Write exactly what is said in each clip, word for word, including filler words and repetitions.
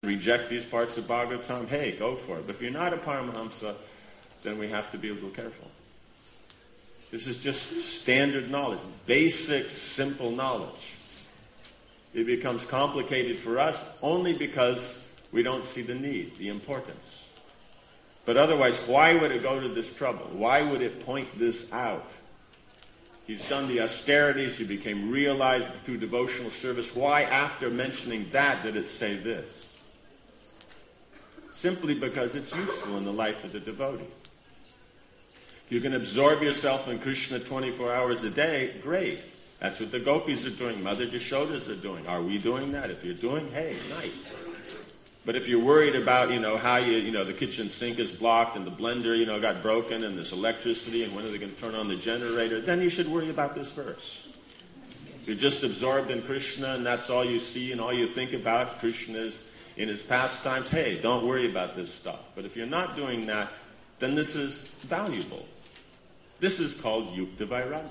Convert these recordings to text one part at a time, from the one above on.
reject these parts of Bhagavatam, hey, go for it. But if you're not a Paramahamsa, then we have to be a little careful. This is just standard knowledge, basic, simple knowledge. It becomes complicated for us only because we don't see the need, the importance. But otherwise, why would it go to this trouble? Why would it point this out? He's done the austerities, he became realized through devotional service. Why, after mentioning that, did it say this? Simply because it's useful in the life of the devotee. If you can absorb yourself in Krishna twenty-four hours a day, great. That's what the gopis are doing, Mother Jashodas are doing. Are we doing that? If you're doing, hey, nice. But if you're worried about, you know, how you, you know, the kitchen sink is blocked and the blender, you know, got broken and there's electricity and when are they going to turn on the generator, then you should worry about this verse. You're just absorbed in Krishna and that's all you see and all you think about. Krishna is in his pastimes. Hey, don't worry about this stuff. But if you're not doing that, then this is valuable. This is called Yukta Vairagya.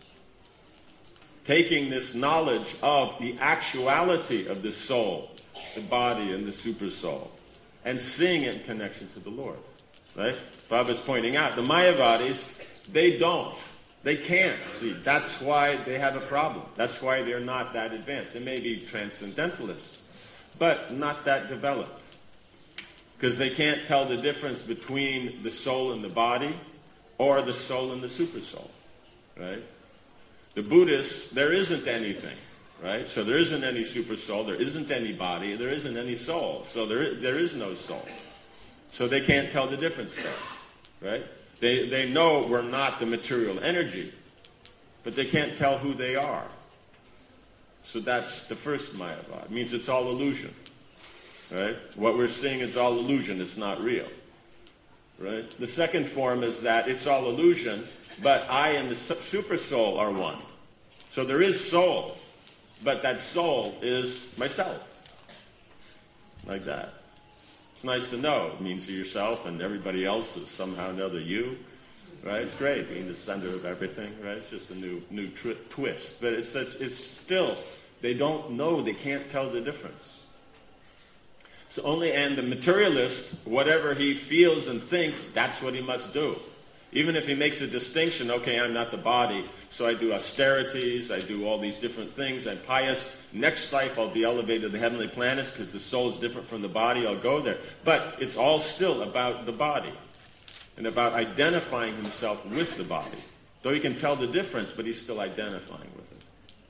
Taking this knowledge of the actuality of the soul, the body and the super soul, and seeing it in connection to the Lord. Right? Baba's pointing out, the Mayavadis, they don't. They can't see. That's why they have a problem. That's why they're not that advanced. They may be transcendentalists, but not that developed. Because they can't tell the difference between the soul and the body, or the soul and the super soul. Right? The Buddhists, there isn't anything. Right? So there isn't any super soul, there isn't any body, there isn't any soul. So there is, there is no soul. So they can't tell the difference there. Right? They, they know we're not the material energy, but they can't tell who they are. So that's the first Mayavad. It means it's all illusion. Right? What we're seeing is all illusion, it's not real. Right? The second form is that it's all illusion, but I and the super soul are one. So there is soul. But that soul is myself. Like that. It's nice to know. It means yourself and everybody else is somehow another you. Right? It's great being the center of everything. Right? It's just a new new twi- twist. But it's, it's, it's still, they don't know. They can't tell the difference. So only, and the materialist, whatever he feels and thinks, that's what he must do. Even if he makes a distinction, okay, I'm not the body, so I do austerities, I do all these different things, I'm pious. Next life I'll be elevated to the heavenly planets because the soul is different from the body, I'll go there. But it's all still about the body and about identifying himself with the body. Though he can tell the difference, but he's still identifying with it.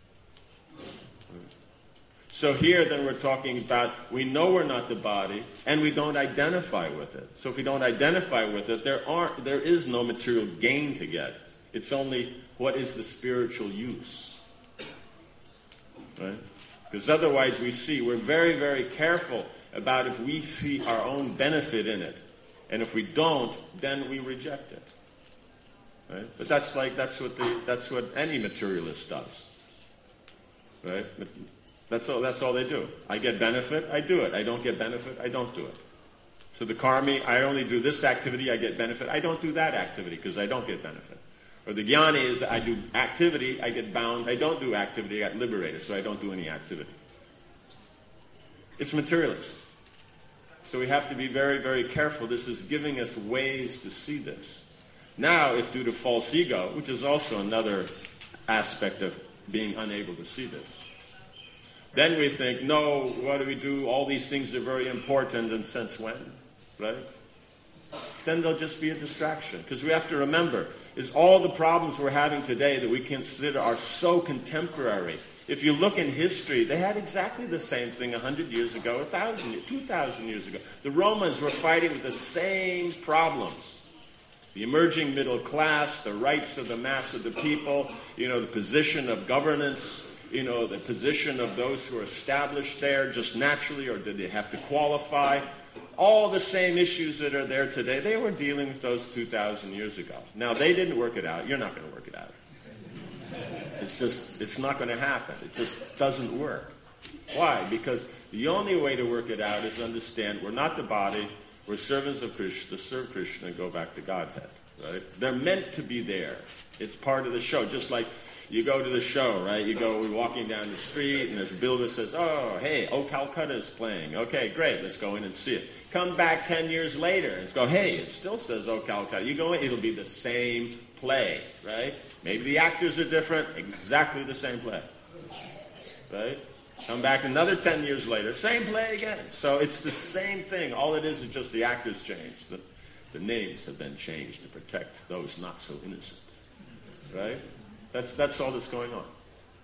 So here then we're talking about, we know we're not the body, and we don't identify with it. So if we don't identify with it, there aren't, there is no material gain to get. It's only, what is the spiritual use? Right? Because otherwise we see, we're very, very careful about if we see our own benefit in it. And if we don't, then we reject it. Right? But that's like, that's what the, that's what any materialist does. Right? But, That's all, that's all they do. I get benefit, I do it. I don't get benefit, I don't do it. So the karmi, I only do this activity, I get benefit. I don't do that activity because I don't get benefit. Or the jnani is, I do activity, I get bound. I don't do activity, I get liberated, so I don't do any activity. It's materialist. So we have to be very, very careful. This is giving us ways to see this. Now, if due to false ego, which is also another aspect of being unable to see this, then we think, no, what do we do? All these things are very important, and since when? Right? Then they'll just be a distraction. Because we have to remember, is all the problems we're having today that we consider are so contemporary. If you look in history, they had exactly the same thing a hundred years ago, a thousand, two thousand years ago. The Romans were fighting with the same problems. The emerging middle class, the rights of the mass of the people, you know, the position of governance, you know, the position of those who are established there just naturally, or did they have to qualify? All the same issues that are there today, they were dealing with those two thousand years ago. Now, they didn't work it out. You're not going to work it out. It's just, it's not going to happen. It just doesn't work. Why? Because the only way to work it out is understand we're not the body, we're servants of Krishna, to serve Krishna and go back to Godhead. Right? They're meant to be there. It's part of the show. Just like you go to the show, right? You go, we're walking down the street, and there's a builder says, oh, hey, Oh Calcutta is playing. Okay, great, let's go in and see it. Come back ten years later, and go, hey, it still says Oh Calcutta. You go in, it'll be the same play, right? Maybe the actors are different, exactly the same play, right? Come back another ten years later, same play again. So it's the same thing. All it is is just the actors changed. The, the names have been changed to protect those not so innocent, right? That's, that's all that's going on.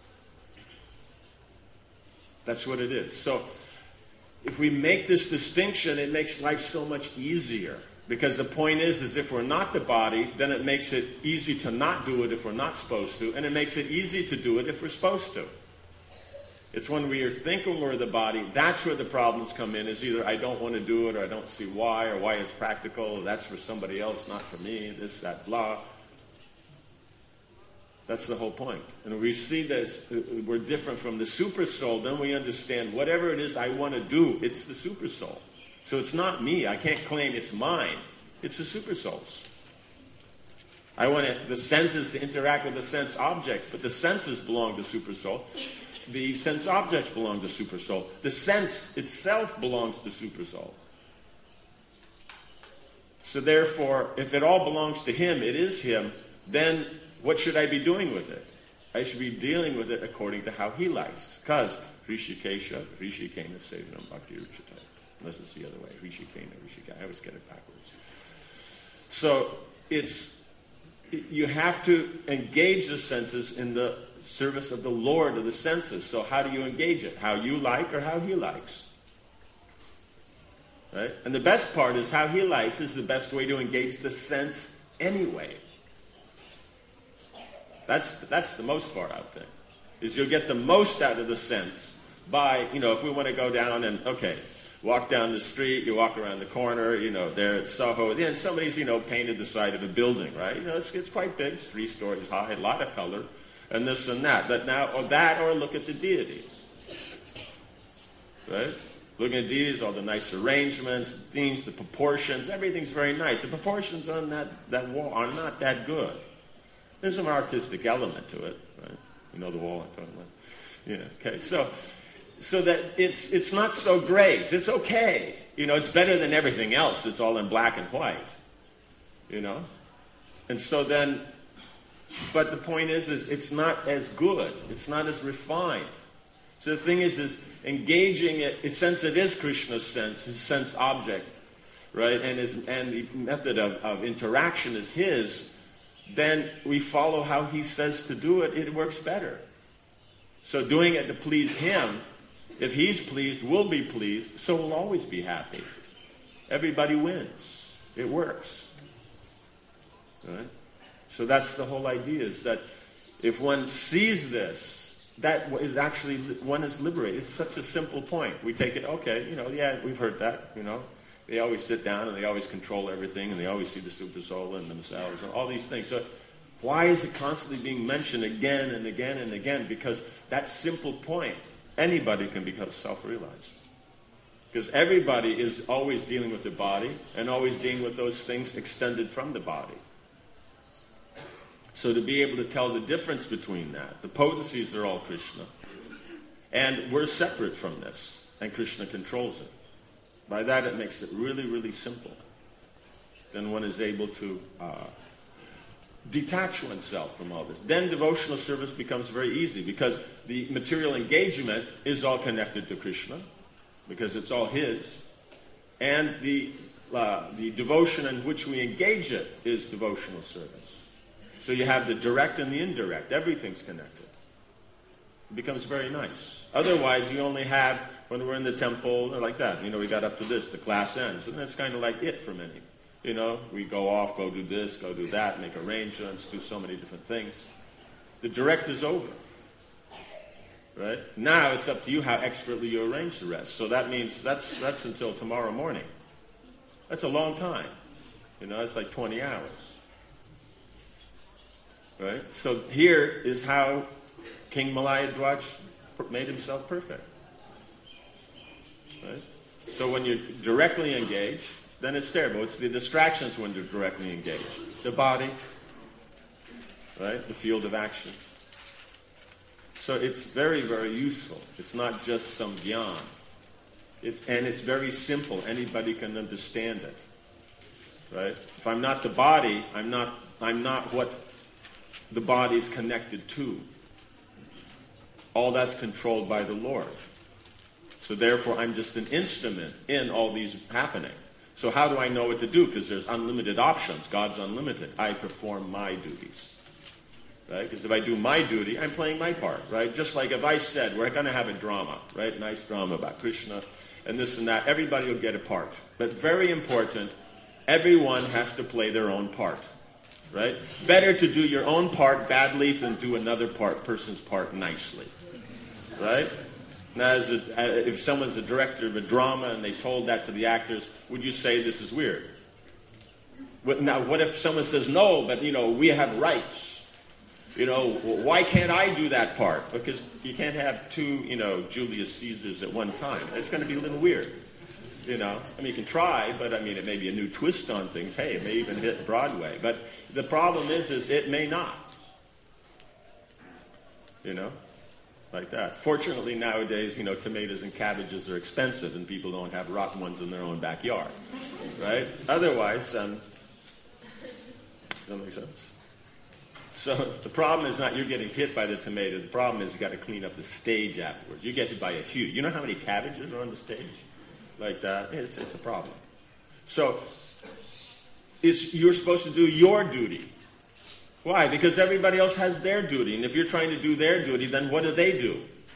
That's what it is. So if we make this distinction, it makes life so much easier. Because the point is, is if we're not the body, then it makes it easy to not do it if we're not supposed to, and it makes it easy to do it if we're supposed to. It's when we are thinking we're the body, that's where the problems come in, is either I don't want to do it, or I don't see why, or why it's practical, or that's for somebody else, not for me, this, that, blah. That's the whole point. And we see this, we're different from the super soul, then we understand whatever it is I want to do, it's the super soul. So it's not me. I can't claim it's mine. It's the super soul's. I want it, the senses to interact with the sense objects, but the senses belong to super soul. The sense objects belong to super soul. The sense itself belongs to super soul. So therefore, if it all belongs to him, it is him, then what should I be doing with it? I should be dealing with it according to how he likes. Because Rishikesha, Rishikena Sevanam Bhakti Ruchata. Unless it's the other way. Rishikena, Rishikena. I always get it backwards. So it's, you have to engage the senses in the service of the Lord of the senses. So how do you engage it? How you like or how he likes? Right? And the best part is how he likes is the best way to engage the sense anyway. That's, that's the most far out thing. Is you'll get the most out of the sense by, you know, if we want to go down and, okay, walk down the street, you walk around the corner, you know, there at Soho, and somebody's, you know, painted the side of a building, right? You know, it's, it's quite big, it's three stories high, a lot of color, and this and that. But now, or that, or look at the deities, right? Looking at deities, all the nice arrangements, themes, the proportions, everything's very nice. The proportions on that, that wall are not that good. There's some artistic element to it, right? You know the wall I'm talking about? Yeah, okay, so... So that it's it's not so great. It's okay. You know, it's better than everything else. It's all in black and white. You know? And so then, but the point is, is it's not as good. It's not as refined. So the thing is, is engaging it, since it is Krishna's sense, his sense object, right? And his, and the method of, of interaction is his, then we follow how he says to do it, it works better. So doing it to please him, if he's pleased, we'll be pleased, so we'll always be happy. Everybody wins. It works. Right? So that's the whole idea, is that if one sees this, that is actually, one is liberated. It's such a simple point. We take it, okay, you know, yeah, we've heard that, you know. They always sit down and they always control everything and they always see the super soul and themselves and all these things. So why is it constantly being mentioned again and again and again? Because that simple point, anybody can become self-realized. Because everybody is always dealing with the body and always dealing with those things extended from the body. So to be able to tell the difference between that, the potencies are all Krishna. And we're separate from this, and Krishna controls it. By that it makes it really, really simple. Then one is able to uh, detach oneself from all this. Then devotional service becomes very easy because the material engagement is all connected to Krishna because it's all his. And the, uh, the devotion in which we engage it is devotional service. So you have the direct and the indirect. Everything's connected. It becomes very nice. Otherwise, you only have, when we're in the temple, like that, you know, we got up to this, the class ends. And that's kind of like it for many. You know, we go off, go do this, go do that, make arrangements, do so many different things. The direct is over. Right? Now it's up to you how expertly you arrange the rest. So that means that's that's until tomorrow morning. That's a long time. You know, it's like twenty hours. Right? So here is how King Malayadwaj made himself perfect. Right? So when you're directly engaged, then it's terrible. It's the distractions when you're directly engaged. The body, right? The field of action. So it's very, very useful. It's not just some gyan. It's, and it's very simple. Anybody can understand it. Right? If I'm not the body, I'm not, I'm not what the body's connected to. All that's controlled by the Lord. So therefore, I'm just an instrument in all these happening. So how do I know what to do? Because there's unlimited options. God's unlimited. I perform my duties. Right? Because if I do my duty, I'm playing my part. Right? Just like if I said, we're going to have a drama, right? Nice drama about Krishna and this and that. Everybody will get a part. But very important, everyone has to play their own part. Right? Better to do your own part badly than do another part, person's part nicely. Right? Now, as a, if someone's the director of a drama and they told that to the actors, would you say this is weird? What, now, what if someone says, no, but, you know, we have rights? You know, why can't I do that part? Because you can't have two, you know, Julius Caesars at one time. It's going to be a little weird. You know, I mean, you can try, but I mean, it may be a new twist on things. Hey, it may even hit Broadway. But the problem is, is it may not. You know? Like that. Fortunately, nowadays, you know, tomatoes and cabbages are expensive, and people don't have rotten ones in their own backyard, right? Otherwise, um, does that make sense? So the problem is not you're getting hit by the tomato. The problem is you got to clean up the stage afterwards. You get hit by a huge. You know how many cabbages are on the stage? Like that. It's it's a problem. So it's you're supposed to do your duty. Why? Because everybody else has their duty. And if you're trying to do their duty, then what do they do?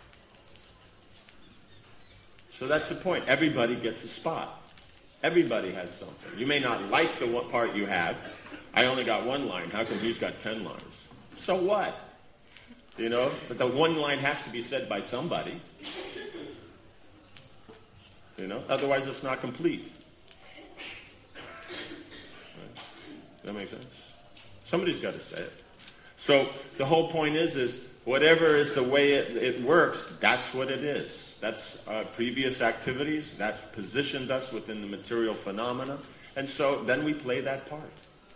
So that's the point. Everybody gets a spot. Everybody has something. You may not like the one part you have. I only got one line. How come he's got ten lines? So what? You know? But the one line has to be said by somebody. You know? Otherwise it's not complete. Right? Does that make sense? Somebody's got to say it. So the whole point is, is whatever is the way it, it works, that's what it is. That's uh, previous activities. That's positioned us within the material phenomena. And so then we play that part.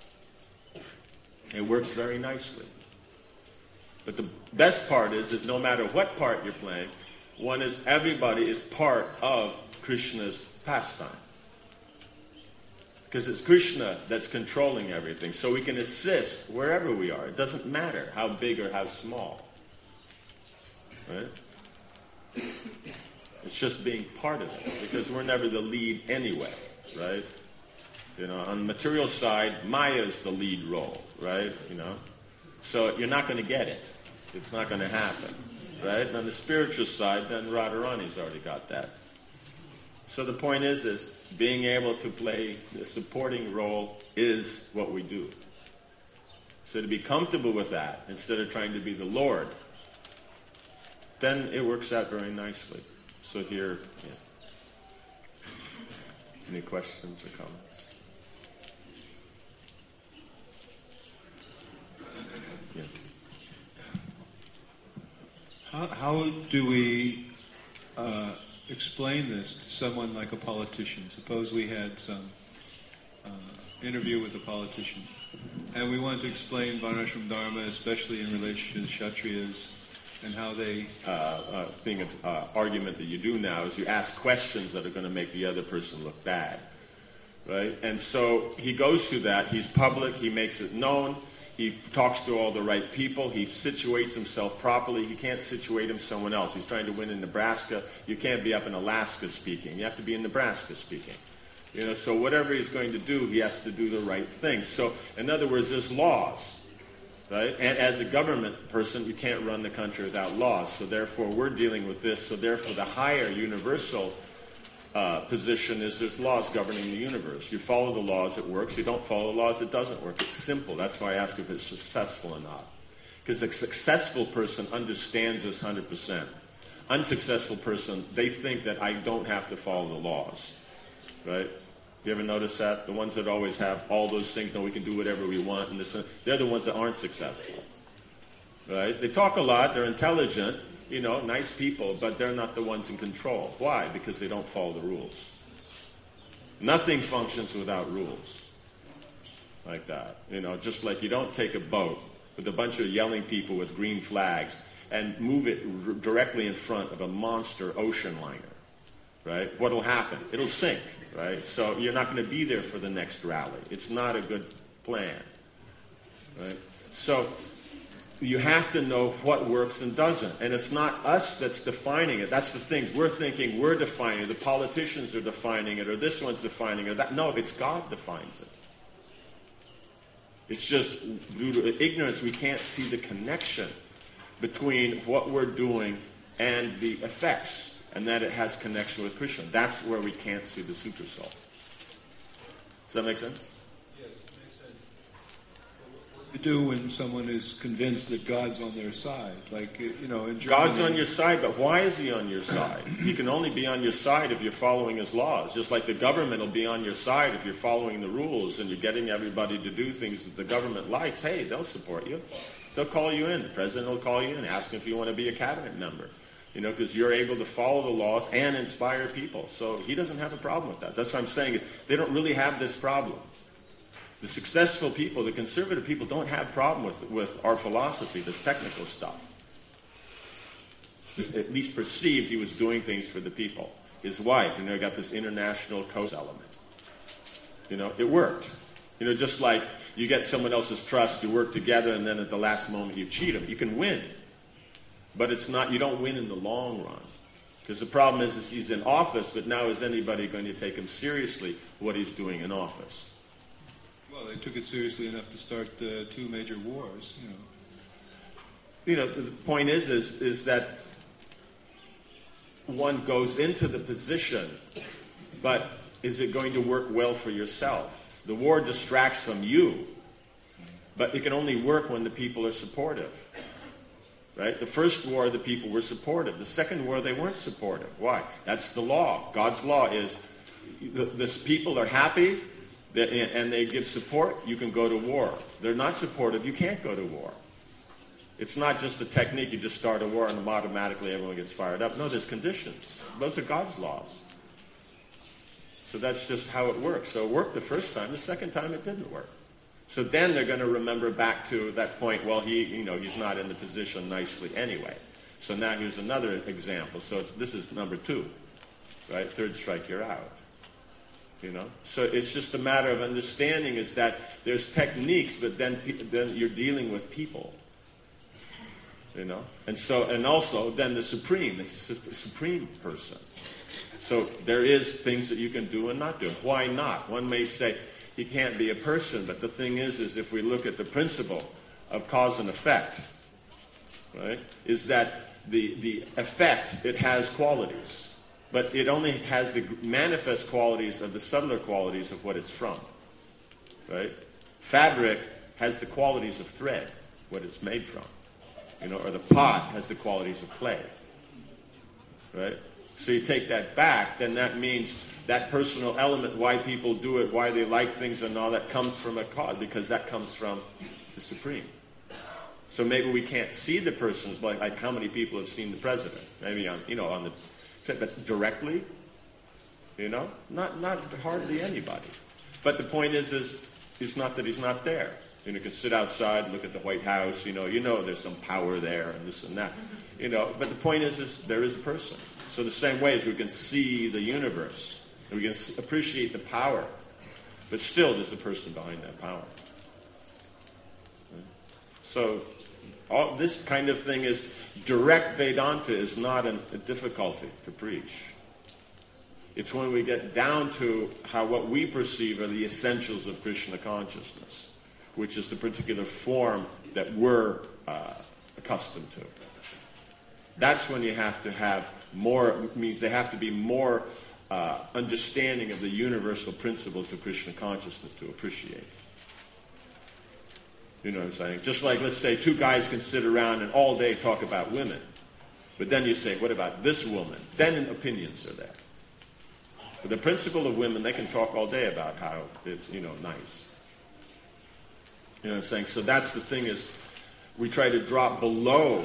It works very nicely. But the best part is, is no matter what part you're playing, one is everybody is part of Krishna's pastime. Because it's Krishna that's controlling everything. So we can assist wherever we are. It doesn't matter how big or how small. Right? It's just being part of it. Because we're never the lead anyway. Right? You know, on the material side, Maya is the lead role. Right? You know? So you're not going to get it. It's not going to happen. Right? And on the spiritual side, then Radharani's already got that. So the point is, is being able to play the supporting role is what we do. So to be comfortable with that, instead of trying to be the Lord, then it works out very nicely. So here, yeah. Any questions or comments? Yeah. How, how do we uh, explain this to someone like a politician? Suppose we had some uh, interview with a politician, and we wanted to explain Varnashram Dharma, especially in relation to the Kshatriyas, and how they... Uh, uh, thing of uh, argument that you do now is you ask questions that are going to make the other person look bad, right? And so he goes through that. He's public. He makes it known. He talks to all the right people. He situates himself properly. He can't situate him someone else. He's trying to win in Nebraska. You can't be up in Alaska speaking. You have to be in Nebraska speaking. You know, so whatever he's going to do, he has to do the right thing. So, in other words, there's laws, right? And as a government person, you can't run the country without laws. So therefore, we're dealing with this. So therefore, the higher universal Uh, position is there's laws governing the universe. You follow the laws, it works. You don't follow the laws, it doesn't work. It's simple. That's why I ask if it's successful or not. Because a successful person understands this one hundred percent. Unsuccessful person, they think that I don't have to follow the laws. Right? You ever notice that? The ones that always have all those things, no, we can do whatever we want, and this, they're the ones that aren't successful. Right? They talk a lot, they're intelligent, you know, nice people, but they're not the ones in control. Why? Because they don't follow the rules. Nothing functions without rules. Like that. You know, just like you don't take a boat with a bunch of yelling people with green flags and move it r- directly in front of a monster ocean liner, right? What'll happen? It'll sink, right? So you're not going to be there for the next rally. It's not a good plan, right? So you have to know what works and doesn't. And it's not us that's defining it. That's the thing. We're thinking we're defining it. The politicians are defining it, or this one's defining it. Or that. No, it's God defines it. It's just due to ignorance we can't see the connection between what we're doing and the effects, and that it has connection with Krishna. That's where we can't see the super soul. Does that make sense? Yes, it makes sense. What do you do when someone is convinced that God's on their side? Like, you know, in Germany... God's on your side, but why is he on your side? He can only be on your side if you're following his laws. Just like the government will be on your side if you're following the rules and you're getting everybody to do things that the government likes. Hey, they'll support you. They'll call you in. The president will call you in, ask if you want to be a cabinet member. You know, because you're able to follow the laws and inspire people. So he doesn't have a problem with that. That's what I'm saying. They don't really have this problem. The successful people, the conservative people, don't have problem with, with our philosophy, this technical stuff. This, at least perceived he was doing things for the people. His wife, you know, got this international coast element. You know, it worked. You know, just like you get someone else's trust, you work together, and then at the last moment you cheat them. You can win. But it's not, you don't win in the long run. Because the problem is, is he's in office, but now is anybody going to take him seriously what he's doing in office? Well, they took it seriously enough to start uh, two major wars, you know. You know, the point is, is, is that one goes into the position, but is it going to work well for yourself? The war distracts from you, but it can only work when the people are supportive. Right? The first war, the people were supportive. The second war, they weren't supportive. Why? That's the law. God's law is, the, this people are happy, and they give support, you can go to war. They're not supportive, you can't go to war. It's not just a technique, you just start a war and automatically everyone gets fired up. No, there's conditions. Those are God's laws. So that's just how it works. So it worked the first time, the second time it didn't work. So then they're going to remember back to that point, well, he, you know, he's not in the position nicely anyway. So now here's another example. So it's, this is number two, right? Third strike, you're out. You know? So it's just a matter of understanding is that there's techniques, but then, then you're dealing with people. You know? And so, and also then the supreme, the su- supreme person. So there is things that you can do and not do. Why not? One may say, he can't be a person, but the thing is, is if we look at the principle of cause and effect, right, is that the, the effect, it has qualities, but it only has the manifest qualities of the subtler qualities of what it's from, right? Fabric has the qualities of thread, what it's made from, you know, or the pot has the qualities of clay, right? So you take that back, then that means that personal element, why people do it, why they like things and all that comes from a cause, because that comes from the Supreme. So maybe we can't see the persons, like, like how many people have seen the president? Maybe on, you know, on the, but directly, you know, not not hardly anybody. But the point is, is it's not that he's not there. You know, you can sit outside, look at the White House, you know, you know there's some power there and this and that, you know. But the point is, is there is a person. So the same way as we can see the universe, and we can appreciate the power, but still there's a person behind that power. So all this kind of thing is, direct Vedanta is not an, a difficulty to preach. It's when we get down to how what we perceive are the essentials of Krishna consciousness, which is the particular form that we're uh, accustomed to. That's when you have to have more, means they have to be more uh, understanding of the universal principles of Krishna consciousness to appreciate. You know what I'm saying? Just like, let's say, two guys can sit around and all day talk about women. But then you say, what about this woman? Then opinions are there. But the principle of women, they can talk all day about how it's, you know, nice. You know what I'm saying? So that's the thing is, we try to drop below,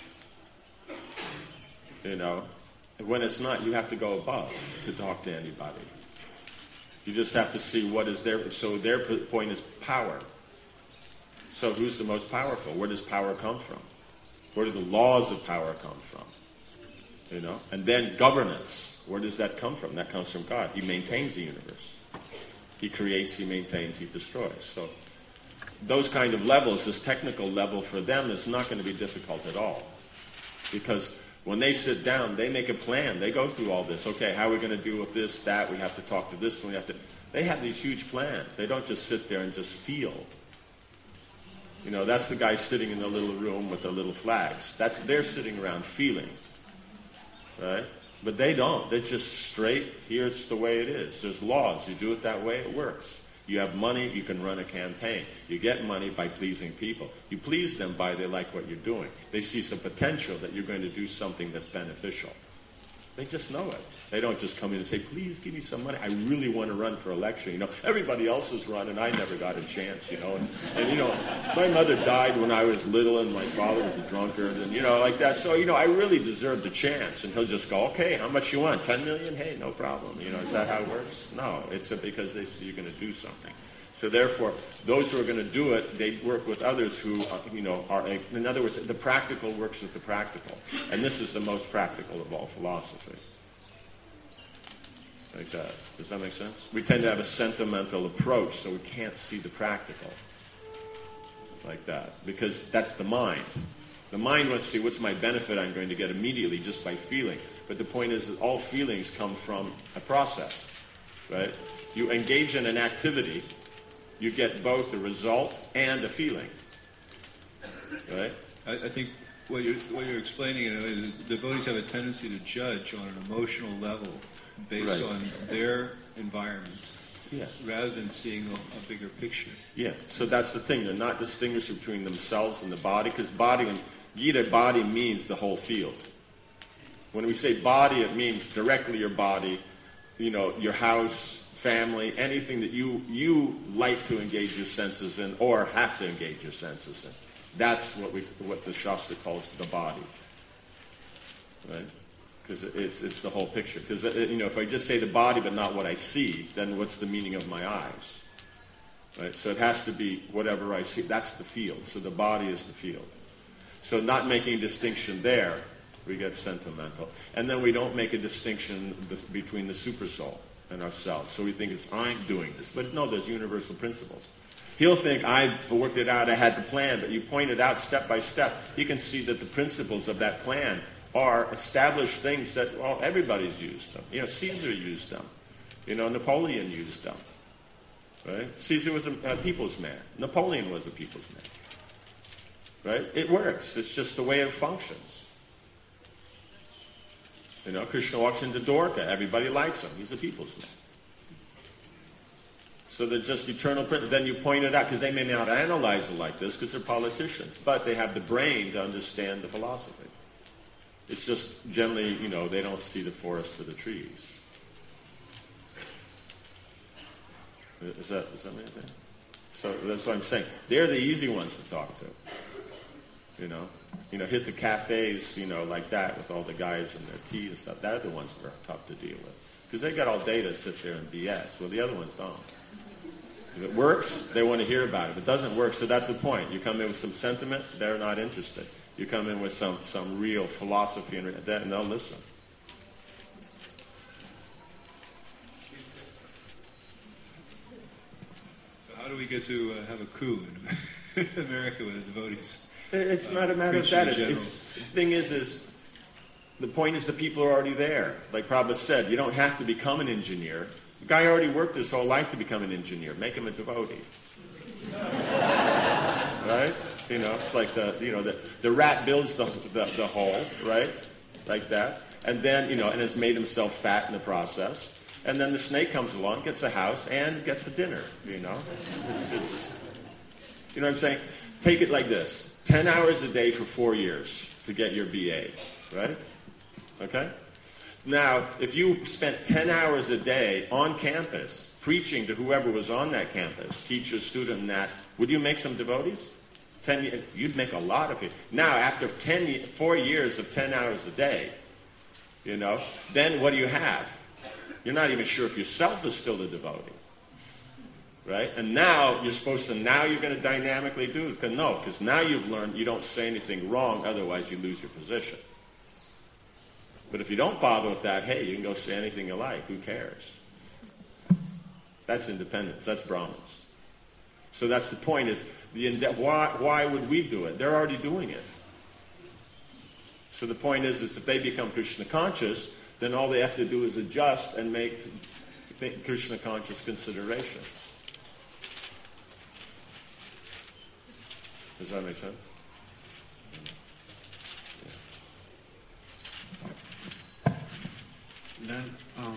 you know. When it's not, you have to go above to talk to anybody. You just have to see what is there. So their point is power. So who's the most powerful? Where does power come from? Where do the laws of power come from? You know? And then governance. Where does that come from? That comes from God. He maintains the universe. He creates, he maintains, he destroys. So those kind of levels, this technical level for them is not going to be difficult at all. Because when they sit down, they make a plan. They go through all this. Okay, how are we going to deal with this, that? We have to talk to this one. We have to... They have these huge plans. They don't just sit there and just feel. You know, that's the guy sitting in the little room with the little flags. That's they're sitting around feeling. Right? But they don't. They're just straight, here's the way it is. There's laws. You do it that way, it works. You have money, you can run a campaign. You get money by pleasing people. You please them by they like what you're doing. They see some potential that you're going to do something that's beneficial. They just know it. They don't just come in and say, please give me some money. I really want to run for election. You know, everybody else has run and I never got a chance, you know. And, and, you know, my mother died when I was little and my father was a drunkard and, you know, like that. So, you know, I really deserved a chance. And he'll just go, okay, how much you want? ten million? Hey, no problem. You know, is that how it works? No, it's because they see you're going to do something. So therefore, those who are going to do it, they work with others who, uh, you know, are, a, in other words, the practical works with the practical. And this is the most practical of all philosophy. Like that. Does that make sense? We tend to have a sentimental approach, so we can't see the practical. Like that. Because that's the mind. The mind wants to see what's my benefit I'm going to get immediately just by feeling. But the point is that all feelings come from a process. Right? You engage in an activity, you get both a result and a feeling. Right? I, I think what you're, what you're explaining is devotees have a tendency to judge on an emotional level based right. on their environment, yeah. rather than seeing a, a bigger picture. Yeah, so that's the thing. They're not distinguishing between themselves and the body, because body, in Gita, body means the whole field. When we say body, it means directly your body, you know, your house, family, anything that you you like to engage your senses in or have to engage your senses in. That's what we what the Shastra calls the body, right? Because it's it's the whole picture. Because you know, if I just say the body but not what I see, then what's the meaning of my eyes? Right? So it has to be whatever I see. That's the field. So the body is the field. So not making a distinction there, we get sentimental, and then we don't make a distinction between the supersoul and ourselves. So we think it's I'm doing this, but no, there's universal principles. He'll think I worked it out, I had the plan, but you point it out step by step. He can see that the principles of that plan are established things that, well, everybody's used them. You know, Caesar used them. You know, Napoleon used them. Right? Caesar was a, a people's man. Napoleon was a people's man. Right? It works. It's just the way it functions. You know, Krishna walks into Dwarka. Everybody likes him. He's a people's man. So they're just eternal principles. Then you point it out, because they may not analyze it like this, because they're politicians. But they have the brain to understand the philosophy. It's just generally, you know, they don't see the forest for the trees. Is that, is that what you're saying? So that's what I'm saying. They're the easy ones to talk to. You know? You know, hit the cafes, you know, like that with all the guys and their tea and stuff. They're the ones that are tough to deal with. Because they got all day to sit there and B S. Well, the other ones don't. If it works, they want to hear about it. If it doesn't work, so that's the point. You come in with some sentiment, they're not interested. You come in with some, some real philosophy and that, and they'll listen. So how do we get to uh, have a coup in America with the devotees? It's uh, not a matter of that. It's, it's, the thing is, is the point is the people are already there. Like Prabhupada said, you don't have to become an engineer. The guy already worked his whole life to become an engineer. Make him a devotee. Right? You know, it's like the, you know, the, the rat builds the, the, the hole, right? Like that. And then, you know, and has made himself fat in the process. And then the snake comes along, gets a house, and gets a dinner, you know? It's, it's, you know what I'm saying? Take it like this. Ten hours a day for four years to get your B A, right? Okay? Now, if you spent ten hours a day on campus preaching to whoever was on that campus, teacher, student, and that, would you make some devotees? Ten, you'd make a lot of it. Now, after ten, four years of ten hours a day, you know, then what do you have? You're not even sure if yourself is still a devotee. right? And now you're supposed to, now you're going to dynamically do it. Cause no, because now you've learned you don't say anything wrong, otherwise you lose your position. But if you don't bother with that, hey, you can go say anything you like. Who cares? That's independence. That's Brahmins. So that's the point is, the why, why would we do it? They're already doing it. So the point is, is if they become Krishna conscious, then all they have to do is adjust and make think Krishna conscious considerations. Does that make sense? Then, um,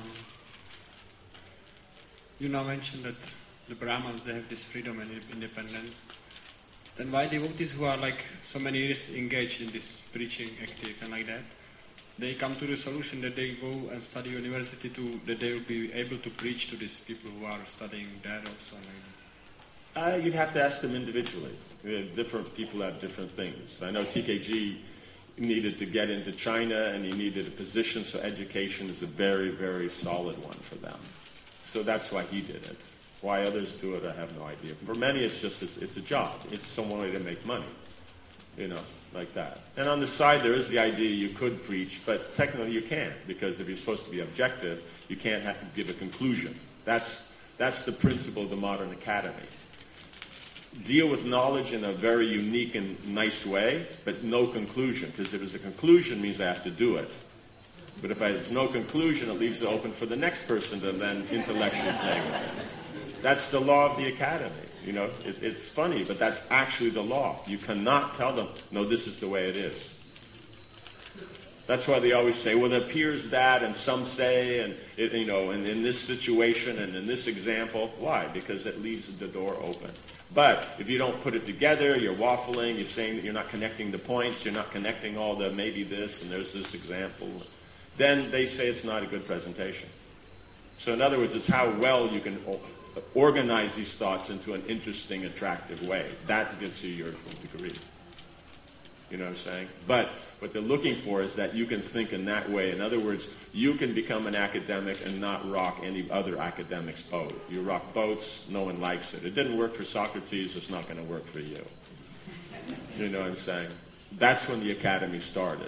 you now mentioned that the Brahmins, they have this freedom and independence. Then why devotees who are like so many years engaged in this preaching active and like that, they come to the solution that they go and study university to, that they will be able to preach to these people who are studying there also? Like uh, you'd have to ask them individually. Different people have different things. I know T K G needed to get into China and he needed a position, so education is a very, very solid one for them. So that's why he did it. Why others do it, I have no idea. For many, it's just, it's, it's a job. It's some way to make money, you know, like that. And on the side, there is the idea you could preach, but technically you can't, because if you're supposed to be objective, you can't have to give a conclusion. That's, that's the principle of the modern academy. Deal with knowledge in a very unique and nice way, but no conclusion, because if there's a conclusion, it means I have to do it. But if there's no conclusion, it leaves it open for the next person to then intellectually play with it. That's the law of the academy. You know, it, it's funny, but that's actually the law. You cannot tell them, no, this is the way it is. That's why they always say, well, it appears that, and some say, and it, you know, and in this situation and in this example. Why? Because it leaves the door open. But if you don't put it together, you're waffling, you're saying that you're not connecting the points, you're not connecting all the maybe this and there's this example, then they say it's not a good presentation. So in other words, it's how well you can organize these thoughts into an interesting, attractive way. That gives you your degree. You know what I'm saying? But what they're looking for is that you can think in that way. In other words, you can become an academic and not rock any other academic's boat. You rock boats, no one likes it. It didn't work for Socrates, it's not going to work for you. You know what I'm saying? That's when the academy started.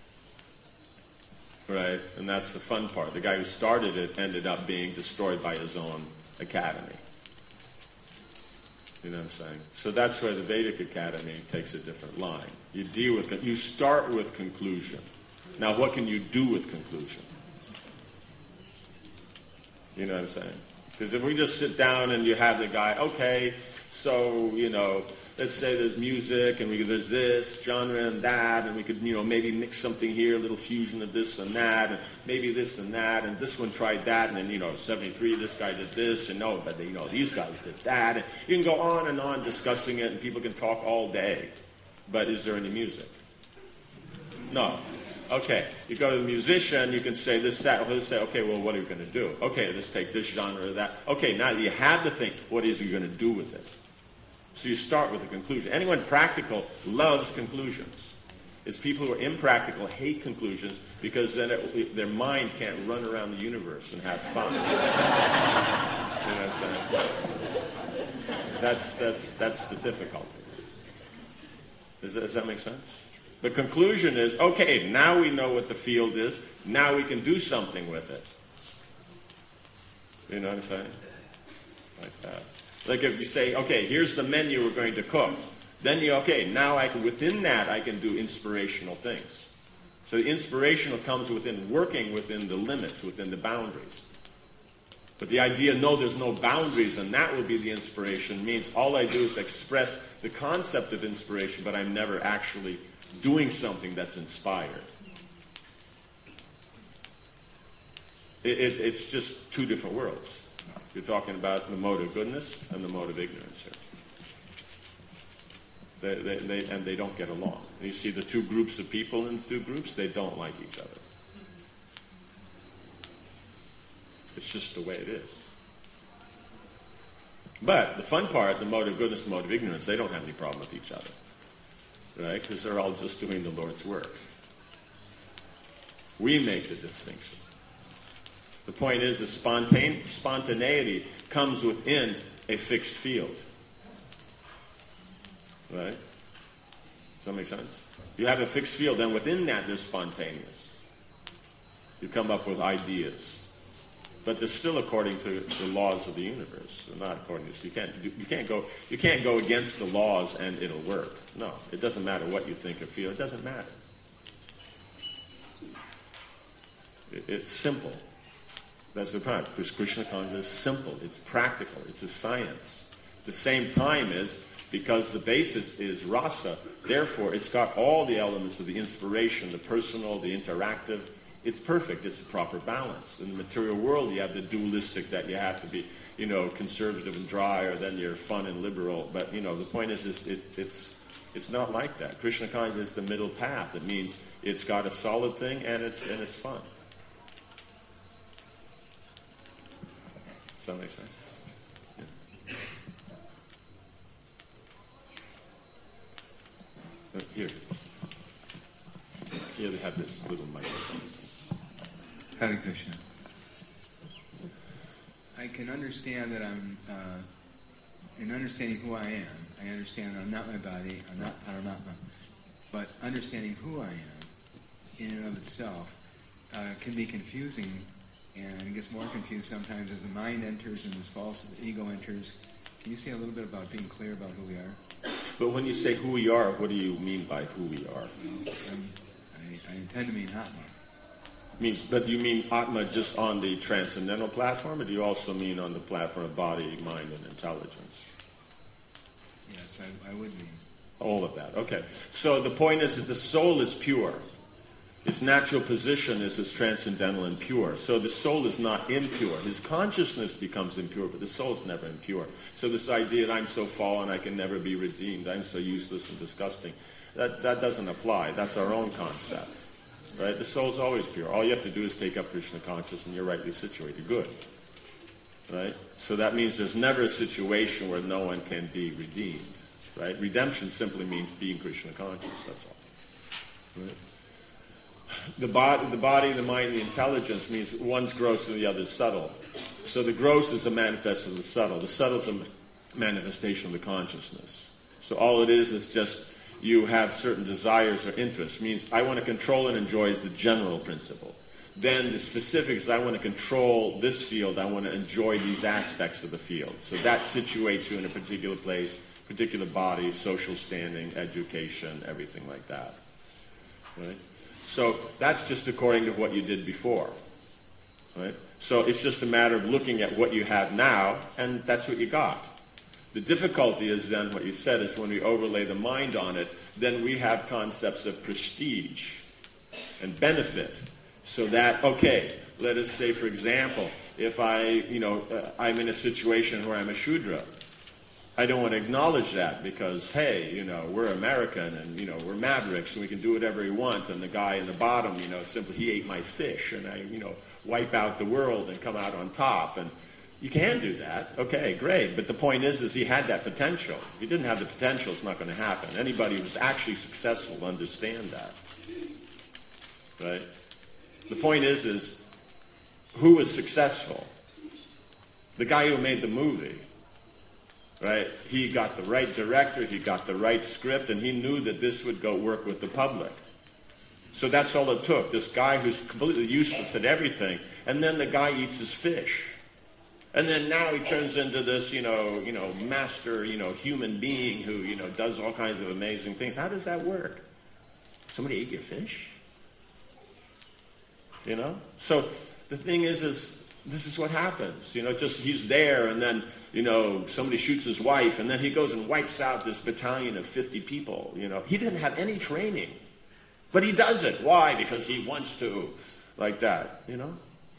Right? And that's the fun part. The guy who started it ended up being destroyed by his own academy. You know what I'm saying? So that's where the Vedic Academy takes a different line. You deal with, you start with conclusion. Now, what can you do with conclusion? You know what I'm saying? Because if we just sit down and you have the guy, okay, so, you know, let's say there's music and we, there's this genre and that, and we could, you know, maybe mix something here, a little fusion of this and that, and maybe this and that, and this one tried that, and then, you know, seventy-three, this guy did this, and no, but, you know, these guys did that. And you can go on and on discussing it, and people can talk all day. But is there any music? No. Okay, you go to the musician, you can say this, that, let's say, okay, well, what are you going to do? Okay, let's take this genre or that. Okay, now you have to think, what is you going to do with it? So you start with a conclusion. Anyone practical loves conclusions. It's people who are impractical hate conclusions because then it, it, their mind can't run around the universe and have fun. You know what I'm saying? That's, that's, that's the difficulty. Does that, does that make sense? The conclusion is, okay, now we know what the field is. Now we can do something with it. You know what I'm saying? Like that. Like if you say, okay, here's the menu we're going to cook. Then you, okay, now I can, within that, I can do inspirational things. So the inspirational comes within working within the limits, within the boundaries. But the idea, no, there's no boundaries, and that will be the inspiration, means all I do is express the concept of inspiration, but I'm never actually doing something that's inspired. It, it, it's just two different worlds. You're talking about the mode of goodness and the mode of ignorance here. They, they, they, and they don't get along. And you see the two groups of people in the two groups, they don't like each other. It's just the way it is. But the fun part, the mode of goodness and the mode of ignorance, they don't have any problem with each other. Right? Because they're all just doing the Lord's work. We make the distinction. The point is that spontane, spontaneity comes within a fixed field. Right? Does that make sense? You have a fixed field, and within that there's spontaneous. You come up with ideas. But they're still according to the laws of the universe. They're not according to, so you can't, you can't go, you can't go against the laws and it'll work. No, it doesn't matter what you think or feel. It doesn't matter. It, it's simple. That's the point. Because Krishna consciousness is simple. It's practical. It's a science. At the same time is, because the basis is rasa, therefore it's got all the elements of the inspiration, the personal, the interactive. It's perfect. It's a proper balance. In the material world, you have the dualistic that you have to be, you know, conservative and dry, or then you're fun and liberal. But, you know, the point is, is it, it's it's not like that. Krishna consciousness is the middle path. It means it's got a solid thing and it's and it's fun. Does that make sense? Yeah. Uh, here. Here they have this little microphone. Hare Krishna. I can understand that I'm, uh, in understanding who I am, I understand that I'm not my body, I'm not Paramatma, but understanding who I am in and of itself uh, can be confusing, and it gets more confused sometimes as the mind enters and this false ego enters. Can you say a little bit about being clear about who we are? But when you say who we are, what do you mean by who we are? Well, um, I, I intend to mean Atma. Means, but do you mean Atma just on the transcendental platform, or do you also mean on the platform of body, mind, and intelligence? Yes, I, I would mean. All of that. Okay. So the point is that the soul is pure. Its natural position is it's transcendental and pure. So the soul is not impure. His consciousness becomes impure, but the soul is never impure. So this idea that I'm so fallen, I can never be redeemed, I'm so useless and disgusting, that, that doesn't apply. That's our own concept. Right? The soul's always pure. All you have to do is take up Krishna consciousness and you're rightly situated. Good. Right? So that means there's never a situation where no one can be redeemed. Right? Redemption simply means being Krishna conscious. That's all. Right? The body, the body, the mind, the intelligence means one's gross and the other's subtle. So the gross is a manifestation of the subtle. The subtle is a manifestation of the consciousness. So all it is is just you have certain desires or interests. Means I want to control and enjoy is the general principle. Then the specifics, I want to control this field, I want to enjoy these aspects of the field. So that situates you in a particular place, particular body, social standing, education, everything like that. Right? So that's just according to what you did before. Right? So it's just a matter of looking at what you have now, and that's what you got. The difficulty is then, what you said, is when we overlay the mind on it, then we have concepts of prestige and benefit. So that, okay, let us say, for example, if I, you know, uh, I'm in a situation where I'm a Shudra, I don't want to acknowledge that because, hey, you know, we're American and, you know, we're mavericks and we can do whatever we want, and the guy in the bottom, you know, simply, he ate my fish and I, you know, wipe out the world and come out on top. And you can do that. Okay, great. But the point is, is he had that potential. If he didn't have the potential, it's not going to happen. Anybody who's actually successful will understand that. Right? The point is, is who was successful? The guy who made the movie. Right? He got the right director, he got the right script, and he knew that this would go work with the public. So that's all it took. This guy who's completely useless at everything, and then the guy eats his fish. And then now he turns into this, you know, you know, master, you know, human being who, you know, does all kinds of amazing things. How does that work? Somebody ate your fish? You know? So the thing is, is this is what happens. You know, just he's there, and then, you know, somebody shoots his wife, and then he goes and wipes out this battalion of fifty people. You know, he didn't have any training. But he does it. Why? Because he wants to. Like that, you know?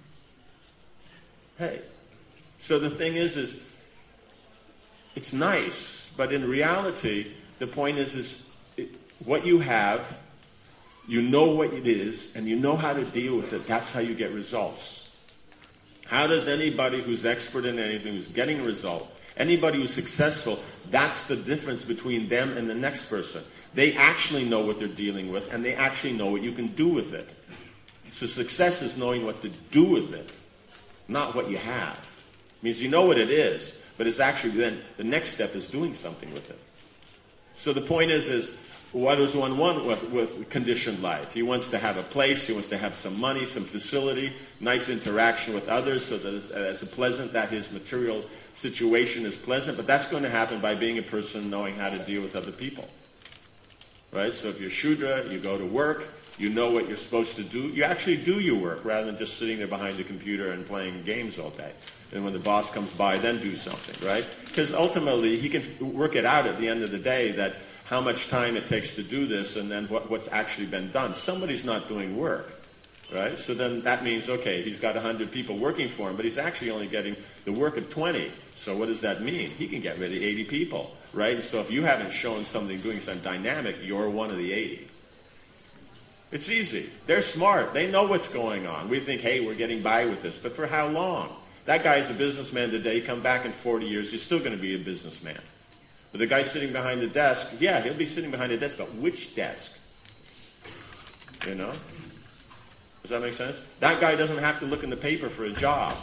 Hey. So the thing is, is it's nice, but in reality, the point is, is it, what you have, you know what it is, and you know how to deal with it. That's how you get results. How does anybody who's expert in anything, who's getting a result, anybody who's successful, that's the difference between them and the next person. They actually know what they're dealing with, and they actually know what you can do with it. So success is knowing what to do with it, not what you have. It means you know what it is, But it's actually then, the next step is doing something with it. So the point is, is what does one want with, with conditioned life? He wants to have a place, he wants to have some money, some facility, nice interaction with others, so that it's, as pleasant, that his material situation is pleasant. But that's going to happen by being a person knowing how to deal with other people. Right? So if you're Shudra, you go to work, you know what you're supposed to do. You actually do your work rather than just sitting there behind the computer and playing games all day. And when the boss comes by, then do something, right? Because ultimately, he can work it out at the end of the day that how much time it takes to do this and then what, what's actually been done. Somebody's not doing work, right? So then that means, okay, he's got one hundred people working for him, but he's actually only getting the work of twenty. So what does that mean? He can get rid of eighty people, right? So if you haven't shown something, doing something dynamic, you're one of the eighty. It's easy. They're smart. They know what's going on. We think, hey, we're getting by with this. But for how long? That guy's a businessman today. Come back in forty years, he's still going to be a businessman. But the guy sitting behind the desk, yeah, he'll be sitting behind the desk, but which desk? You know? Does that make sense? That guy doesn't have to look in the paper for a job.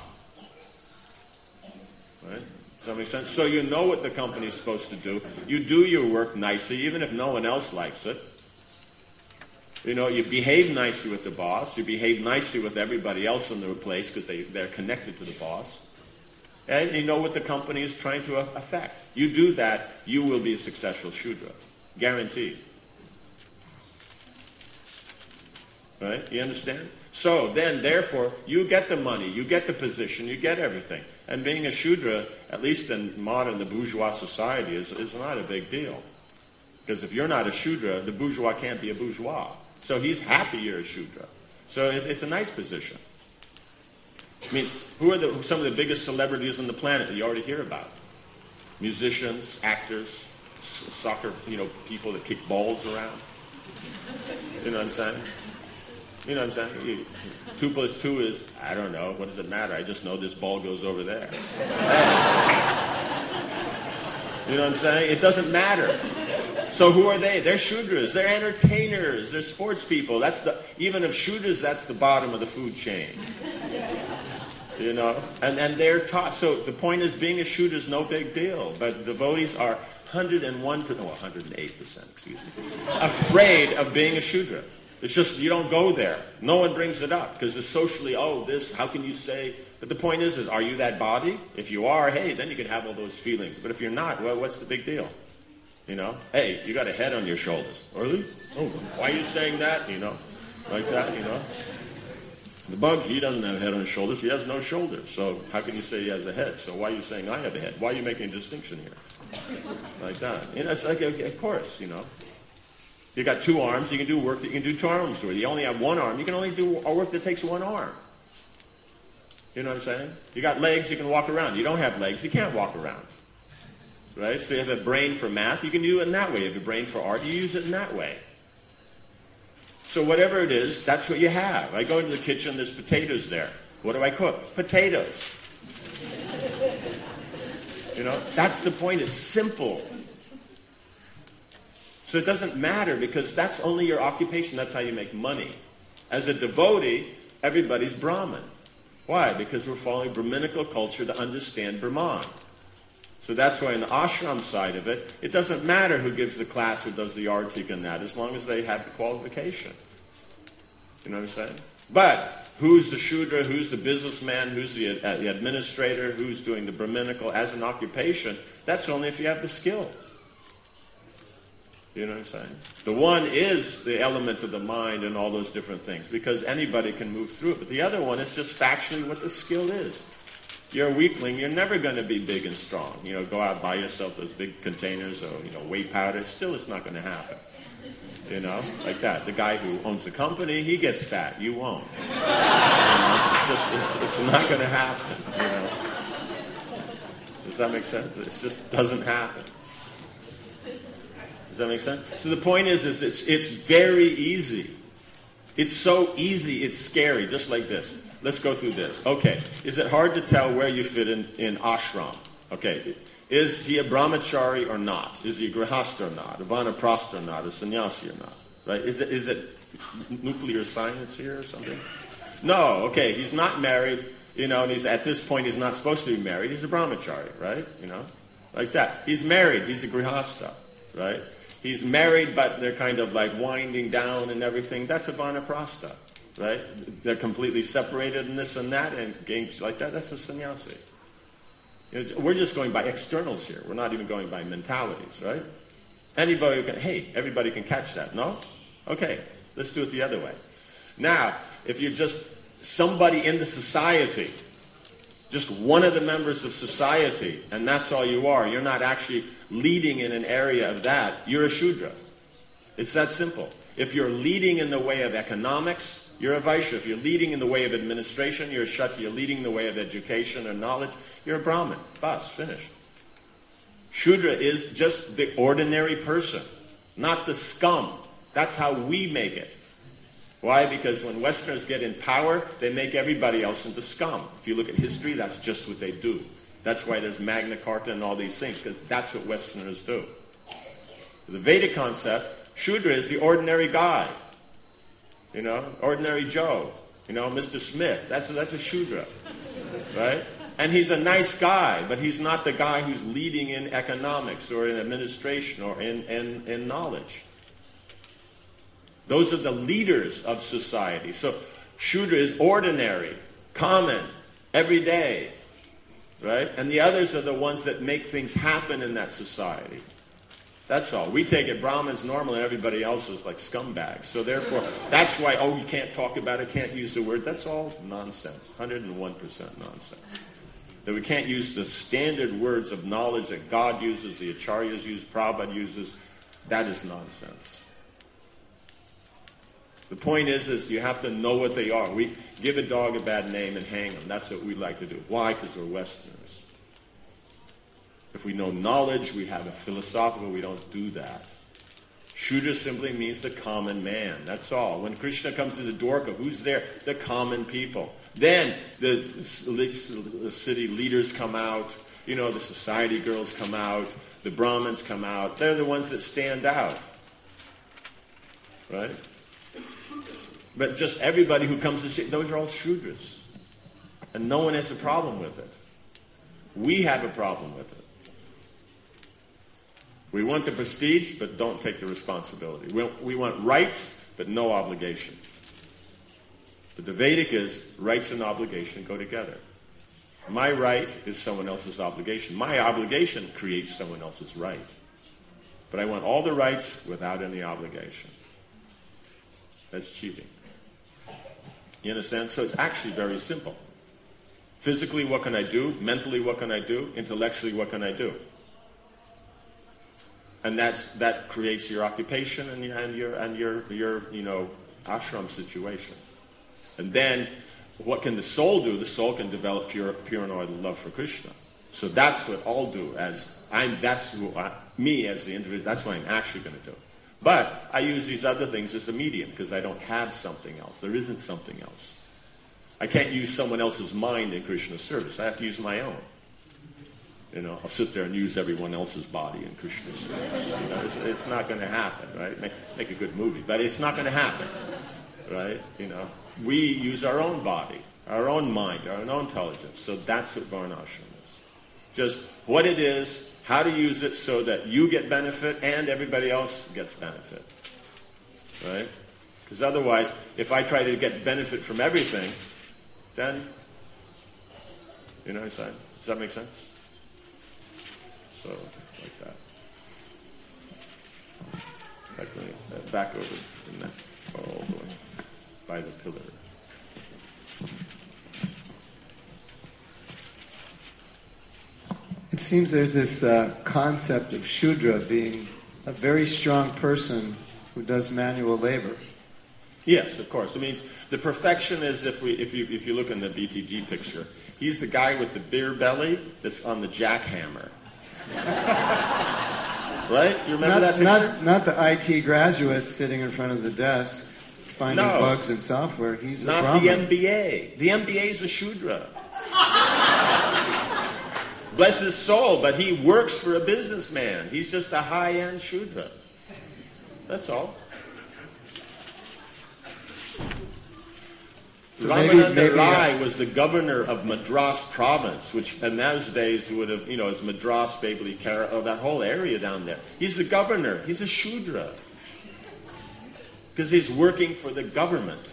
Right? Does that make sense? So you know what the company's supposed to do. You do your work nicely, even if no one else likes it. You know, you behave nicely with the boss. You behave nicely with everybody else in the place because they, they're connected to the boss. And you know what the company is trying to affect. You do that, you will be a successful Shudra. Guaranteed. Right? You understand? So then, therefore, you get the money, you get the position, you get everything. And being a Shudra, at least in modern, the bourgeois society, is, is not a big deal. Because if you're not a Shudra, the bourgeois can't be a bourgeois. So he's happy you're a Shudra. So it, it's a nice position. It means, who are the, some of the biggest celebrities on the planet that you already hear about? Musicians, actors, s- soccer, you know, people that kick balls around. You know what I'm saying? You know what I'm saying? You, two plus two is, I don't know, what does it matter? I just know this ball goes over there. You know what I'm saying? It doesn't matter. So who are they? They're Shudras. They're entertainers. They're sports people. That's the, even of Shudras, that's the bottom of the food chain. You know? And, and they're taught. So the point is, being a Shudra is no big deal. But devotees are one hundred one percent, oh, one hundred eight percent, excuse me, afraid of being a Shudra. It's just, you don't go there. No one brings it up because it's socially, oh, this, how can you say? But the point is, is, are you that body? If you are, hey, then you can have all those feelings. But if you're not, well, what's the big deal? You know? Hey, you got a head on your shoulders. Really? Oh, why are you saying that? You know? Like that, you know? The bug, he doesn't have a head on his shoulders. He has no shoulders. So how can you say he has a head? So why are you saying I have a head? Why are you making a distinction here? Like that. You know, it's like, okay, of course, you know. You got two arms, you can do work that you can do two arms with. You only have one arm, you can only do a work that takes one arm. You know what I'm saying? You got legs, you can walk around. You don't have legs, you can't walk around. Right? So you have a brain for math, you can do it in that way. You have a brain for art, you use it in that way. So whatever it is, that's what you have. I go into the kitchen, there's potatoes there. What do I cook? Potatoes. You know, that's the point. It's simple. So it doesn't matter because that's only your occupation. That's how you make money. As a devotee, everybody's Brahmin. Why? Because we're following Brahminical culture to understand Brahman. So that's why in the ashram side of it, it doesn't matter who gives the class, who does the artik and that, as long as they have the qualification. You know what I'm saying? But who's the Shudra, who's the businessman, who's the, uh, the administrator, who's doing the Brahminical as an occupation, that's only if you have the skill. You know what I'm saying? The one is the element of the mind and all those different things, because anybody can move through it. But the other one is just factually what the skill is. You're a weakling, you're never going to be big and strong. You know, go out, buy yourself those big containers or, you know, whey powder. Still, it's not going to happen. You know, like that. The guy who owns the company, he gets fat. You won't. You know, it's just, it's, it's not going to happen. You know. Does that make sense? It just doesn't happen. Does that make sense? So the point is, is it's, it's very easy. It's so easy, it's scary, just like this. Let's go through this. Okay, is it hard to tell where you fit in, in ashram? Okay, is he a brahmachari or not? Is he a grihastha or not? A vanaprastha or not? A sannyasi or not? Right? Is it, is it nuclear science here or something? No, okay, he's not married. You know, and he's at this point he's not supposed to be married. He's a brahmachari, right? You know, like that. He's married. He's a grihastha, right? He's married, but they're kind of like winding down and everything. That's a vanaprastha, right? They're completely separated and this and that and games like that. That's a sannyasi. You know, we're just going by externals here. We're not even going by mentalities, right? Anybody can, hey, everybody can catch that, no? Okay, let's do it the other way. Now, if you're just somebody in the society, just one of the members of society, and that's all you are, you're not actually leading in an area of that, you're a Shudra. It's that simple. If you're leading in the way of economics, you're a Vaishya. If you're leading in the way of administration, you're a Kshatriya. You're leading in the way of education or knowledge, you're a Brahmin. Bas, finished. Shudra is just the ordinary person, not the scum. That's how we make it. Why? Because when Westerners get in power, they make everybody else into scum. If you look at history, that's just what they do. That's why there's Magna Carta and all these things, because that's what Westerners do. The Vedic concept, Shudra is the ordinary guy. You know, ordinary Joe. You know, Mister Smith. That's a, that's a Shudra. Right? And he's a nice guy, but he's not the guy who's leading in economics or in administration or in, in, in knowledge. Those are the leaders of society. So Shudra is ordinary, common, everyday, right? And the others are the ones that make things happen in that society. That's all. We take it Brahmins normal and everybody else is like scumbags. So therefore, that's why, oh, you can't talk about it, can't use the word. That's all nonsense. one hundred one percent nonsense. That we can't use the standard words of knowledge that God uses, the Acharyas use, Prabhupada uses. That is nonsense. The point is, is you have to know what they are. We give a dog a bad name and hang them. That's what we like to do. Why? Because we're Westerners. If we know knowledge, we have a philosophical, we don't do that. Shudra simply means the common man. That's all. When Krishna comes into Dwarka, who's there? The common people. Then the, the city leaders come out. You know, the society girls come out. The Brahmins come out. They're the ones that stand out. Right? But just everybody who comes to see, those are all Shudras. And no one has a problem with it. We have a problem with it. We want the prestige, but don't take the responsibility. We, we want rights, but no obligation. But the Vedic is rights and obligation go together. My right is someone else's obligation. My obligation creates someone else's right. But I want all the rights without any obligation. That's cheating. You understand? So it's actually very simple. Physically, what can I do? Mentally, what can I do? Intellectually, what can I do? And that's that creates your occupation and your and your and your, your you know ashram situation. And then, what can the soul do? The soul can develop pure pure and ardent love for Krishna. So that's what I'll do. As I'm that's who I, me as the individual. That's what I'm actually going to do. But I use these other things as a medium because I don't have something else. There isn't something else. I can't use someone else's mind in Krishna's service. I have to use my own. You know, I'll sit there and use everyone else's body in Krishna's service. You know, it's, it's not going to happen, right? Make, make a good movie, but it's not going to happen, right? You know, we use our own body, our own mind, our own intelligence. So that's what Varnashram is. Just what it is, how to use it so that you get benefit and everybody else gets benefit, right? Because otherwise, if I try to get benefit from everything, then, you know what I'm saying? Does that make sense? So, like that. Exactly. Uh, back over in that, all the way by the pillar. It seems there's this uh, concept of Shudra being a very strong person who does manual labor. Yes, of course. It means the perfection is if we if you if you look in the B T G picture, he's the guy with the beer belly that's on the jackhammer. Right? You remember not, that picture? Not, not the I T graduate sitting in front of the desk finding no, bugs in software. He's not a Brahmin. the M B A. The M B A is a Shudra. Bless his soul, but he works for a businessman. He's just a high-end Shudra. That's all. So maybe- Ramananda maybe, uh, Rai was the governor of Madras province, which in those days would have, you know, as Madras, Babli, Kara, oh, that whole area down there. He's the governor. He's a Shudra. Because he's working for the government.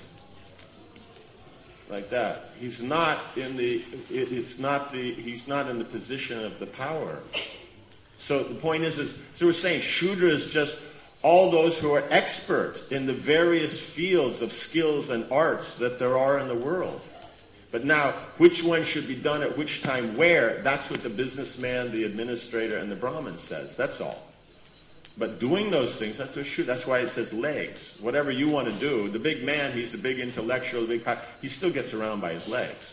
Like that. He's not in the, it, it's not the, he's not in the position of the power. So the point is, is so we're saying Shudra is just all those who are expert in the various fields of skills and arts that there are in the world. But now, which one should be done at which time, where, that's what the businessman, the administrator, and the Brahmin says. That's all. But doing those things, that's what should, that's why it says legs. Whatever you want to do, the big man, he's a big intellectual, the big, he still gets around by his legs.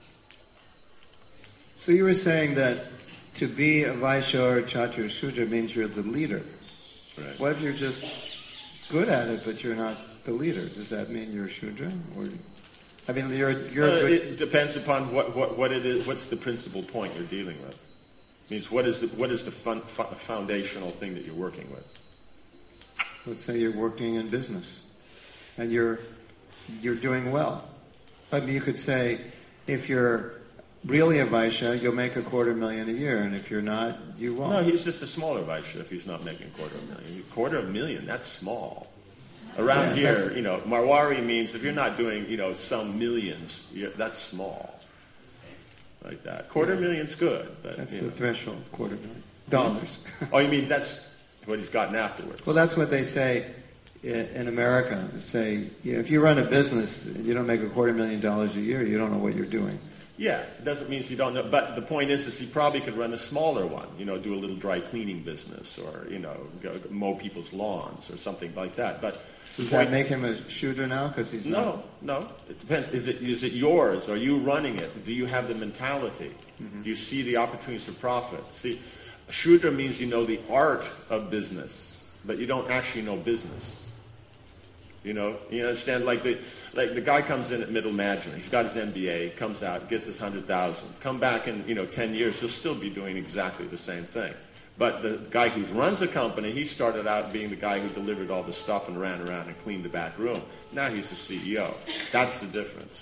So you were saying that to be a Vaishya or Kshatriya or Shudra means you're the leader. Right. What if you're just good at it, but you're not the leader? Does that mean you're a Shudra? Or, I mean, you're you're Uh, a good. it depends upon what, what, what it is. What's the principal point you're dealing with? It means what is the what is the fun, fo- foundational thing that you're working with? Let's say you're working in business, and you're you're doing well. I mean, you could say, if you're really a Vaishya, you'll make a quarter million a year, and if you're not, you won't. No, he's just a smaller Vaishya if he's not making a quarter of a million. A quarter of a million, that's small. Around Yeah, here, that's- you know, Marwari means if you're not doing, you know, some millions, you're, that's small. Like that. Quarter million's good. But, That's you the know. threshold, quarter million dollars. Oh, you mean that's what he's gotten afterwards? Well, that's what they say i- in America. They say, you know, if you run a business, and you don't make a quarter million dollars a year, you don't know what you're doing. Yeah, it doesn't mean you don't know. But the point is, is he probably could run a smaller one. You know, do a little dry cleaning business, or you know, go, mow people's lawns, or something like that. But So does the point- that make him a Shudra now? Because he's not. No, no. It depends. Is it is it yours? Are you running it? Do you have the mentality? Do you see the opportunities for profit? See, Shudra means you know the art of business, but you don't actually know business. You know, you understand? Like the like the guy comes in at middle management. He's got his M B A, comes out, gets his hundred thousand. Come back in you know ten years, he'll still be doing exactly the same thing. But the guy who runs the company, he started out being the guy who delivered all the stuff and ran around and cleaned the back room. Now he's the C E O. That's the difference.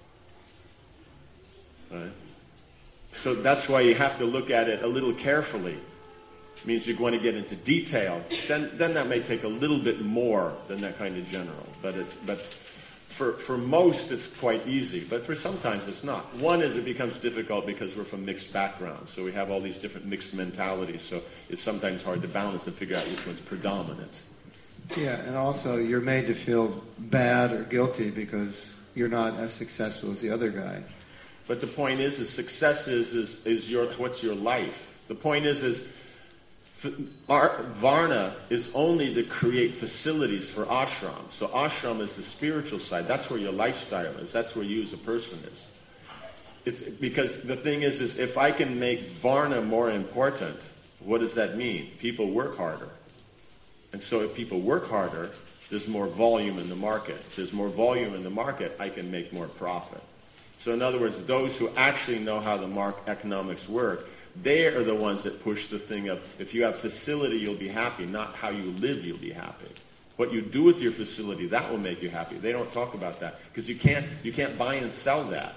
Right? So that's why you have to look at it a little carefully. It means you're going to get into detail. Then, then that may take a little bit more than that kind of general. But it, but for for most, it's quite easy. But for sometimes, it's not. One is it becomes difficult because we're from mixed backgrounds. So we have all these different mixed mentalities. So it's sometimes hard to balance and figure out which one's predominant. Yeah, and also you're made to feel bad or guilty because you're not as successful as the other guy. But the point is, is success is, is, is your, what's your life? The point is, is f- our, Varna is only to create facilities for ashram. So ashram is the spiritual side. That's where your lifestyle is. That's where you as a person is. It's because the thing is, is if I can make Varna more important, what does that mean? People work harder. And so if people work harder, there's more volume in the market. If there's more volume in the market, I can make more profit. So in other words, those who actually know how the market economics work, they are the ones that push the thing of, if you have facility, you'll be happy, not how you live, you'll be happy. What you do with your facility, that will make you happy. They don't talk about that, because you can't, you can't buy and sell that.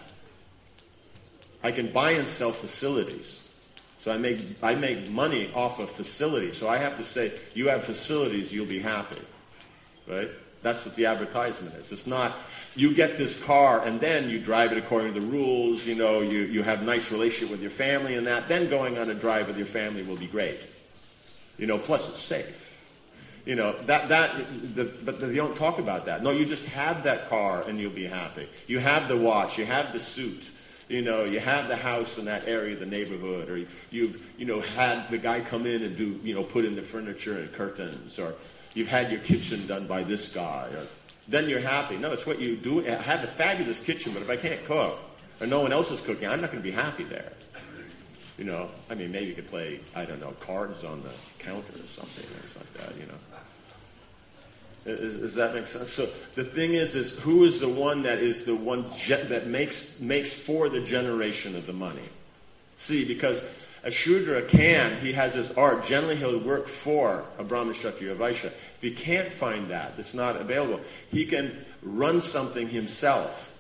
I can buy and sell facilities. So I make, I make money off of facilities. So I have to say, you have facilities, you'll be happy. Right? That's what the advertisement is. It's not, you get this car and then you drive it according to the rules, you know, you, you have a nice relationship with your family and that, then going on a drive with your family will be great. You know, plus it's safe. You know, that, that, the, but they don't talk about that. No, you just have that car and you'll be happy. You have the watch, you have the suit. You know, you have the house in that area of the neighborhood, or you've, you know, had the guy come in and do, you know, put in the furniture and curtains, or you've had your kitchen done by this guy, or then you're happy. No, it's what you do. I have a fabulous kitchen, but if I can't cook, or no one else is cooking, I'm not going to be happy there. You know, I mean, maybe you could play, I don't know, cards on the counter or something, or something like that, you know. Does, does that make sense? So the thing is, is who is the one that is the one ge- that makes makes for the generation of the money? See, because a Shudra can, he has his art. Generally, he'll work for a Brahmin, Kshatriya, Vaishya. If he can't find that, it's not available, he can run something himself.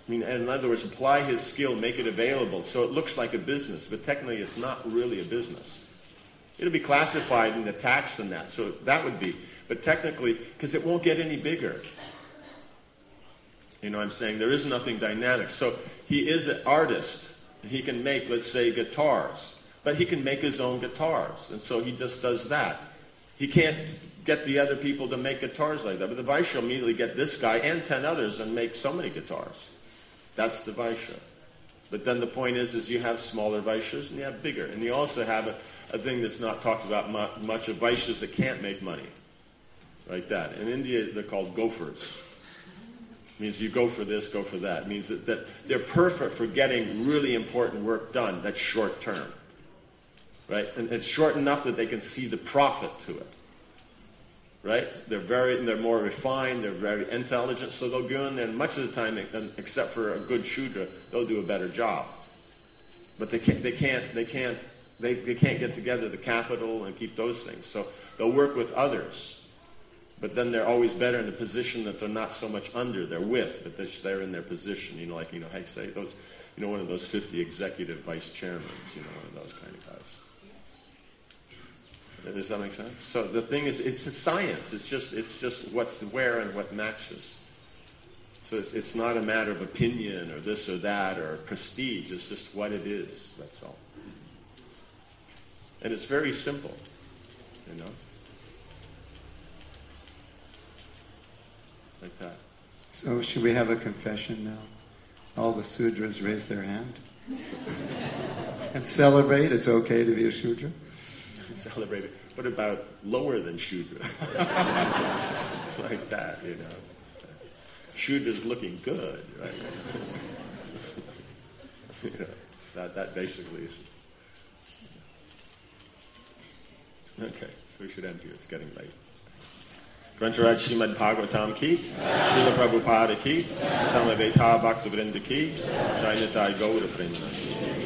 I mean, in other words, apply his skill, make it available, so it looks like a business, but technically it's not really a business. It'll be classified in the tax and that, so that would be. But technically, because it won't get any bigger. You know what I'm saying? There is nothing dynamic. So he is an artist. He can make, let's say, guitars. But he can make his own guitars. And so he just does that. He can't get the other people to make guitars like that. But the Vaishya will immediately get this guy and ten others and make so many guitars. That's the Vaishya. But then the point is, is you have smaller Vaishyas and you have bigger. And you also have a, a thing that's not talked about mu- much of Vaishyas that can't make money. Like that. In India, they're called gophers. It means you go for this, go for that. It means that, that they're perfect for getting really important work done that's short term. Right? And it's short enough that they can see the profit to it. Right? They're very, they're more refined, they're very intelligent, so they'll go in there, and much of the time, except for a good Shudra, they'll do a better job. But they can't, they can't, they can't, they, they can't get together the capital and keep those things. So they'll work with others. But then they're always better in the position that they're not so much under, they're with, but they're, they're in their position. You know, like, you know, hey, say those, you know, one of those fifty executive vice chairmen, you know, one of those kind of guys. Does that make sense? So the thing is, it's a science. It's just, it's just what's where and what matches. So it's, it's not a matter of opinion or this or that or prestige. It's just what it is. That's all. And it's very simple, you know, like that. So should we have a confession now? All the Sudras raise their hand and celebrate. It's okay to be a Shudra. Celebrate it. What about lower than Shudra? Like that, you know. Shudra's looking good, right? You know, that, that basically is. Okay, so we should end here. It's getting late. Grantaraj Srimad Bhagavatam ki, Srila Prabhupada ki, Samaveta Bhakta Vrinda ki, Jainatai Gaura Vrinda.